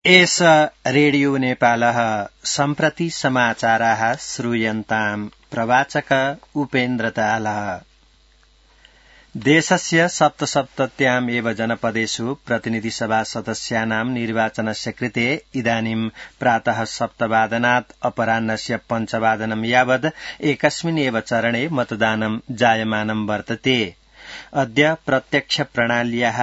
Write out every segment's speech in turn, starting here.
एष रेडियो नेपालः सम्प्रति समाचाराः श्रूयन्ताम् प्रवाचक उपेन्द्रतालः। देशस्य सप्तसप्तत्याम् एव जनपदेषु प्रतिनिधिसभा सदस्यानां निर्वाचनस्य कृते इदानीं प्रातः 7:00 अपराह्नस्य 5:00 यावत् एकस्मिन् एव चरणे मतदानं जायमानं वर्तते। अद्य प्रत्यक्ष प्रणाल्याः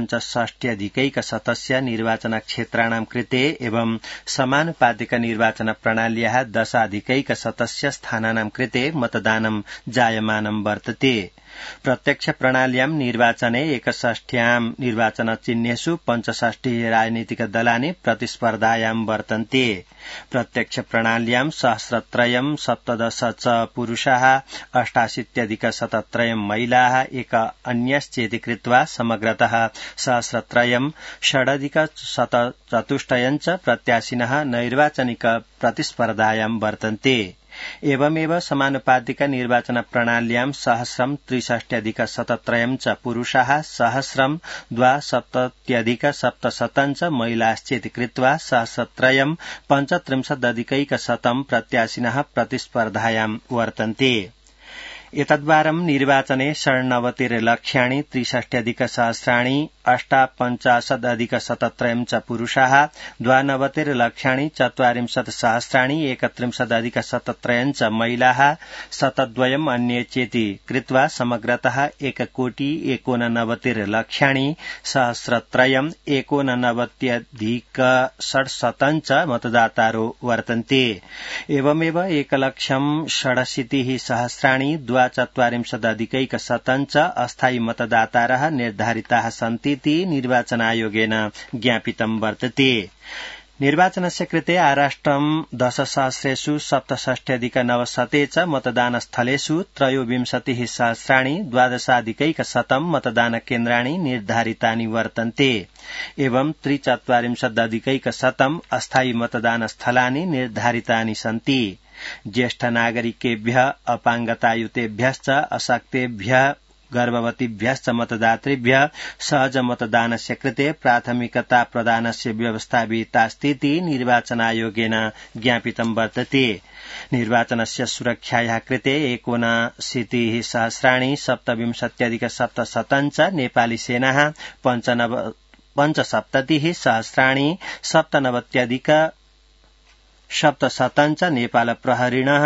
65+ निर्वाचनक्षेत्राणां कृते एवं समानुपातिक निर्वाचन प्रणाल्याः 10+ स्थानानां कृते मतदानं जायमानं वर्तते। प्रत्यक्ष प्रणाल्यां निर्वाचने 61 निर्वाचनचिह्नेषु 65 राजनीतिक दलानि प्रतिस्पर्धायां वर्तन्ते। प्रत्यक्ष प्रणाल्यां 1003 च पुरुषाः 88+ महिलाः एक अन्यश्चेति कृत्वा समग्रतः 1003 6+174 च प्रत्याशिनः नैर्वाचनिक प्रतिस्पर्धायां वर्तन्ते। एवमेव समानुपातिक निर्वाचन प्रणाल्यां 1063+ च पुरुषाः 1002 च महिलाश्चेति कृत्वा 35 प्रत्याशिनः प्रतिस्पर्धायां वर्तन्ते। एतद्वारं निर्वाचने 96,63,सहस्राणि 58,17 च पुरुषाः 92,40,सहस्राणि 31,17 च महिलाः 72 अन्ये चेति कृत्वा समग्रतः 1,89,00,000 89,000 च मतदातारो वर्तन्ते। एवमेव 1,60,60,000 2,40,100 च अस्थायी मतदातारः निर्धारिताः सन्तीति निर्वाचनायोगेन ज्ञापितं वर्तते। निर्वाचनस्य कृते आराष्ट्रं 10,67,900 च मतदानस्थलेषु 23,000 12,100 मतदानकेन्द्राणि निर्धारितानि वर्तन्ते। एवं 43,100 अस्थायी मतदानस्थलानि निर्धारितानि सन्ति। ज्येष्ठ नागरिकेभ्यः अपाङ्गतायुतेभ्यश्च अशक्तेभ्यः गर्भवतीभ्यश्च मतदातृभ्यः सहज मतदानस्य कृते प्राथमिकता प्रदानस्य व्यवस्था विहितास्तीति निर्वाचनायोगेन ज्ञापितं वर्तते। निर्वाचनस्य सुरक्षायाः कृते 79,000 च नेपाली सेनाः 75,000 च नेपाल प्रहरिणः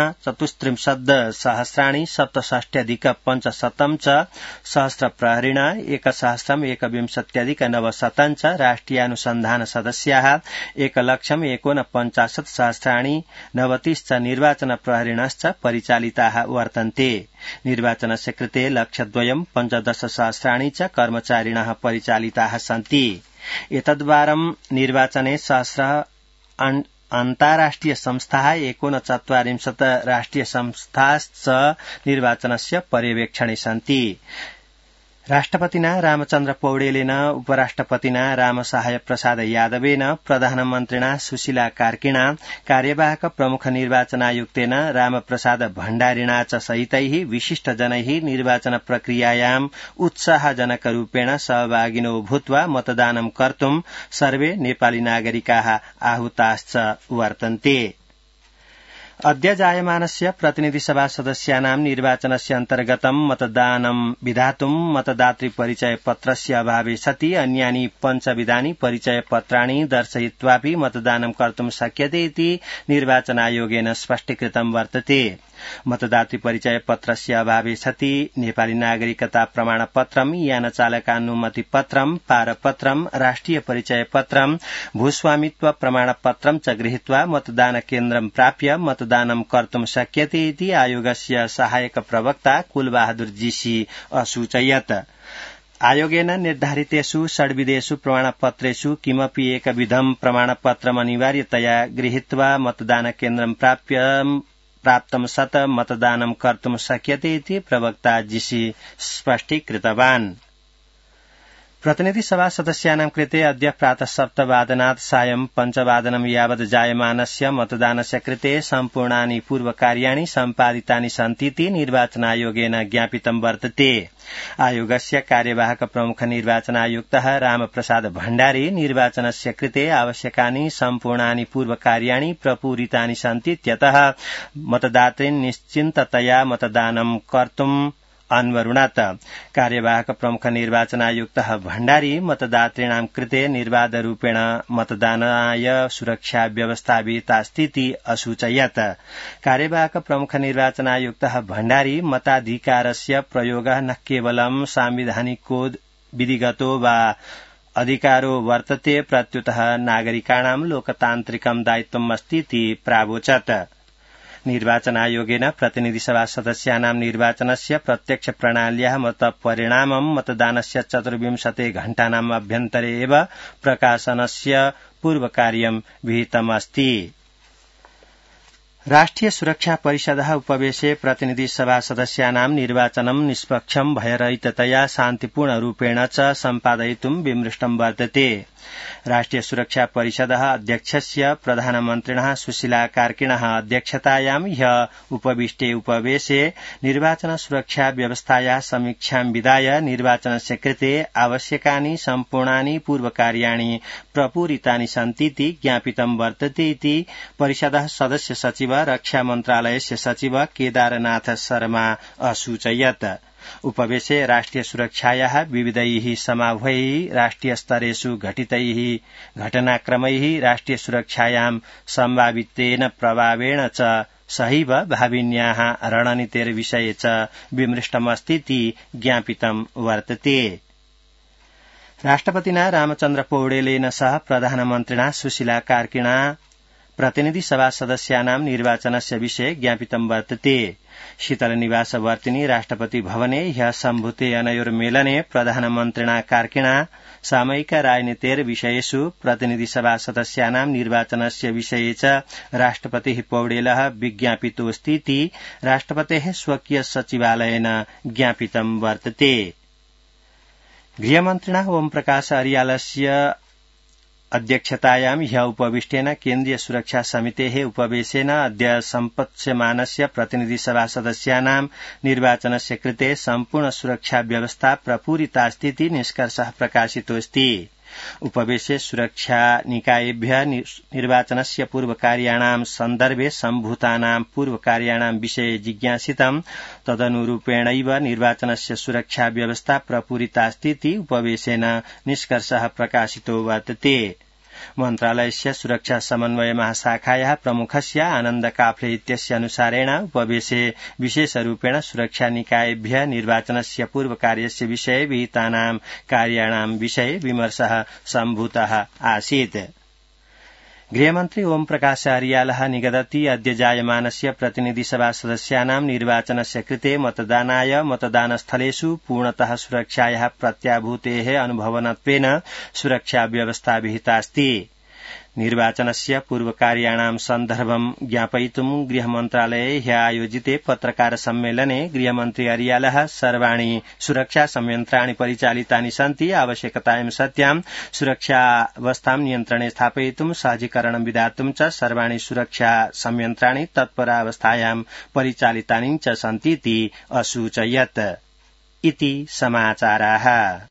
34,000 च सहस्र प्रहरिणः 1,021,900 च राष्ट्रियानुसन्धान सदस्याः 1,49,090 च निर्वाचन प्रहरिणश्च परिचालिताः वर्तन्ते। निर्वाचनस्य कृते 1,02,15,000 च कर्मचारिणः परिचालिताः सन्ति। एतद्वारं निर्वाचने अन्ताराष्ट्रिय संस्थाः 49 राष्ट्रिय संस्थाश्च निर्वाचनस्य पर्यवेक्षणे सन्ति। राष्ट्रपतिना रामचन्द्र पौडेलेन उपराष्ट्रपतिना रामसहाय प्रसाद यादवेन प्रधानमन्त्रिणा सुशीला कार्कीणा कार्यवाहक प्रमुख निर्वाचनायुक्तेन रामप्रसाद भण्डारिणा च सहितैः विशिष्टजनैः निर्वाचन प्रक्रियायाम् उत्साहजनकरूपेण सहभागिनो भूत्वा मतदानं कर्तुं सर्वे नेपाली नागरिकाः आहूताश्च वर्तन्ते। अद्य जायमानस्य प्रतिनिधिसभा सदस्यानां निर्वाचनस्य अन्तर्गतं मतदानं विधातुं मतदातृपरिचय पत्रस्य अभावे सति अन्यानि पञ्चविधानि परिचयपत्राणि दर्शयित्वापि मतदानं कर्तुं शक्यते इति निर्वाचनायोगेन स्पष्टीकृतं वर्तते। मतदातृपरिचय पत्रस्य अभावे सति नेपाली नागरिकता प्रमाणपत्रं यानचालकानुमति पत्रं पारपत्रं राष्ट्रिय परिचय पत्रं भूस्वामित्व प्रमाणपत्रं च गृहीत्वा मतदान केन्द्रं प्राप्य मतदानं कर्तुं शक्यते इति आयोगस्य सहायक प्रवक्ता कुलबहादुर जीसी असूचयत्। आयोगेन निर्धारितेषु षड्विधेषु प्रमाणपत्रेषु किमपि एकविधं प्रमाणपत्रम् अनिवार्यतया गृहीत्वा मतदान केन्द्रं प्राप्तं सत् मतदानं कर्तुं शक्यते इति प्रवक्ता जीसी स्पष्टीकृतवान्। प्रतिनिधि सभा सदस्यानां कृते अद्य प्रातः 7:00 सायं 5:00 यावत् जायमानस्य मतदानस्य कृते सम्पूर्णानि पूर्वकार्याणि सम्पादितानि सन्तीति निर्वाचनायोगेन ज्ञापितं वर्तते। आयोगस्य कार्यवाहक प्रमुख निर्वाचनायुक्तः रामप्रसाद भण्डारी निर्वाचनस्य कृते आवश्यकानि सम्पूर्णानि पूर्वकार्याणि प्रपूरितानि सन्तीत्यतः मतदातॄन् निश्चिन्ततया मतदानं कर्तुम् अन्वरुणात्। कार्यवाहक प्रमुख निर्वाचनायुक्तः भण्डारी मतदातॄणां कृते निर्बाधरूपेण मतदानाय सुरक्षा व्यवस्था विहितास्तीति असूचयत्। कार्यवाहक प्रमुख निर्वाचनायुक्तः भण्डारी मताधिकारस्य प्रयोगः न केवलं सांविधानिको विधिगतो वा अधिकारो वर्तते प्रत्युतः नागरिकाणां लोकतान्त्रिकं दायित्वमस्तीति प्रावोचत्। निर्वाचनायोगेन प्रतिनिधिसभा सदस्यानां निर्वाचनस्य प्रत्यक्ष प्रणाल्याः मतपरिणामं मतदानस्य 24 घण्टानाम् अभ्यन्तरे एव प्रकाशनस्य पूर्वकार्यं विहितमस्ति। राष्ट्रिय सुरक्षा परिषदः उपवेशे प्रतिनिधि सभा सदस्यानां निर्वाचनं निष्पक्षं भयरहिततया शान्तिपूर्णरूपेण च सम्पादयितुं विमृष्टं वर्तते। राष्ट्रिय सुरक्षा परिषदः अध्यक्षस्य प्रधानमन्त्रिणः सुशीला कार्किणः अध्यक्षतायां ह्यः उपविष्टे उपवेशे निर्वाचन सुरक्षा व्यवस्थायाः समीक्षां विधाय निर्वाचनस्य कृते आवश्यकानि सम्पूर्णानि पूर्वकार्याणि प्रपूरितानि सन्तीति ज्ञापितं वर्तते इति परिषदः सदस्य सचिव रक्षा मन्त्रालयस्य सचिव केदारनाथ शर्मा असूचयत्। उपवेशे राष्ट्रिय सुरक्षायाः विविधैः समाह्वैः राष्ट्रिय स्तरेषु घटितैः घटनाक्रमैः राष्ट्रिय सुरक्षायां सम्भावितेन प्रभावेण च सहैव भाविन्याः रणनीतेर्विषये च विमृष्टमस्तीति ज्ञापितं वर्तते। राष्ट्रपतिना रामचन्द्र पौडेलेन सह प्रधानमन्त्रिणा सुशीला कार्किणा प्रतिनिधि सभा सदस्यानां निर्वाचनस्य विषये ज्ञापितं वर्तते। शीतल निवासवर्तिनी राष्ट्रपति भवने ह्यः सम्भूते अनयोर्मेलने प्रधानमन्त्रिणा कार्किणा सामयिक राजनीतेर्विषयेषु प्रतिनिधि सभा सदस्यानां निर्वाचनस्य विषये च राष्ट्रपतिः पौडेलः विज्ञापितोऽस्तीति राष्ट्रपतेः स्वकीय सचिवालयेन ज्ञापितं वर्तते। गृहमन्त्रिणा ओमप्रकाश अरियालस्य अध्यक्षतायां ह्यः उपविष्टेन केन्द्रीय सुरक्षा समितेः उपवेशेन अद्य सम्पत्स्यमानस्य प्रतिनिधि सभा सदस्यानां निर्वाचनस्य कृते सम्पूर्ण सुरक्षा व्यवस्था प्रपूरितास्तीति निष्कर्षः प्रकाशितोऽस्ति। उपवेशे सुरक्षा निकायेभ्यः निर्वाचनस्य पूर्वकार्याणां सन्दर्भे सम्भूतानां पूर्वकार्याणां विषये जिज्ञासितं। तदनुरूपेणैव निर्वाचनस्य सुरक्षा व्यवस्था प्रपूरितास्तीति उपवेशेन निष्कर्षः प्रकाशितो वर्तते। मन्त्रालयस्य सुरक्षा समन्वय महाशाखायाः प्रमुखस्य आनन्द काफ्ले इत्यस्य अनुसारेण उपवेशे विशेषरूपेण सुरक्षा निकायेभ्यः निर्वाचनस्य पूर्वकार्यस्य विषये विहितानां कार्याणां विषये विमर्शः सम्भूतः आसीत्। गृहमन्त्री ओमप्रकाश अरियालः निगदति अद्य जायमानस्य प्रतिनिधि सभा सदस्यानां निर्वाचनस्य कृते मतदानाय मतदानस्थलेषु पूर्णतः सुरक्षायाः प्रत्याभूतेः अनुभवनत्वेन सुरक्षा व्यवस्था विहितास्ति। निर्वाचनस्य पूर्वकार्याणां सन्दर्भं ज्ञापयितुं गृहमन्त्रालये ह्यः आयोजिते पत्रकार सम्मेलने गृहमन्त्री अरियालः सर्वाणि सुरक्षा संयन्त्राणि परिचालितानि सन्ति, आवश्यकतायां सत्यां सुरक्षावस्थां नियन्त्रणे स्थापयितुं सहजीकरणं विधातुं च सर्वाणि सुरक्षा संयन्त्राणि तत्परावस्थायां परिचालितानि च सन्तीति असूचयत्। इति समाचाराः।